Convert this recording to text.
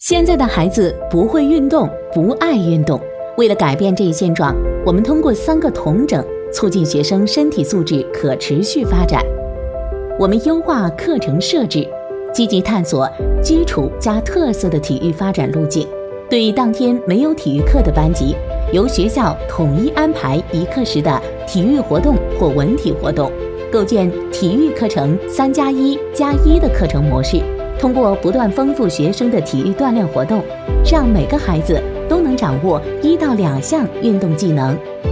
现在的孩子不会运动，不爱运动。为了改变这一现状，我们通过3个统整，促进学生身体素质可持续发展。我们优化课程设置，积极探索基础加特色的体育发展路径。对当天没有体育课的班级，由学校统一安排一课时的体育活动或文体活动，构建体育课程3+1+1的课程模式。通过不断丰富学生的体育锻炼活动，让每个孩子都能掌握1到2项运动技能。